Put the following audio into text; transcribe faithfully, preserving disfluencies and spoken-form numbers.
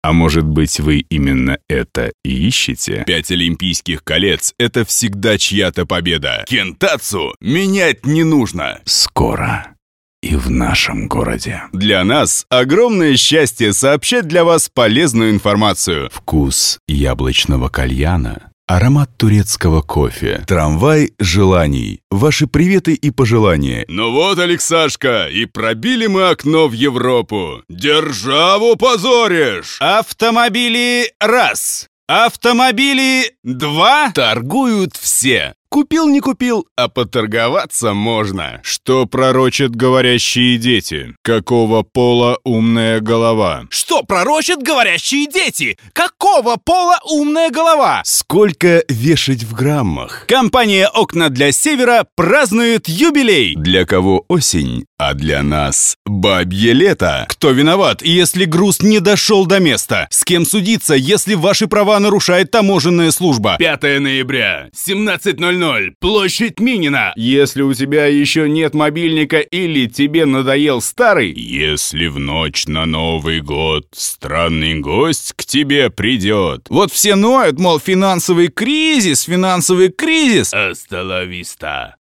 А может быть, вы именно это и ищете? Пять олимпийских колец — это всегда чья-то победа. Кентацу менять не нужно. Скоро. И в нашем городе. Для нас огромное счастье сообщать для вас полезную информацию. Вкус яблочного кальяна. Аромат турецкого кофе. Трамвай желаний. Ваши приветы и пожелания. Ну вот, Алексашка, и пробили мы окно в Европу. Державу позоришь! Автомобили раз. Автомобили два. Торгуют все. Купил, не купил, а поторговаться можно. Что пророчат говорящие дети? Какого пола умная голова? Что пророчат говорящие дети? Какого пола умная голова? Сколько вешать в граммах? Компания «Окна для Севера» празднует юбилей. Для кого осень, а для нас бабье лето. Кто виноват, если груз не дошел до места? С кем судиться, если ваши права нарушает таможенная служба? пятое ноября, семнадцать ноль ноль. Площадь Минина. Если у тебя еще нет мобильника или тебе надоел старый. Если в ночь на Новый год странный гость к тебе придет. Вот все ноют, мол, финансовый кризис, финансовый кризис. Астала виста.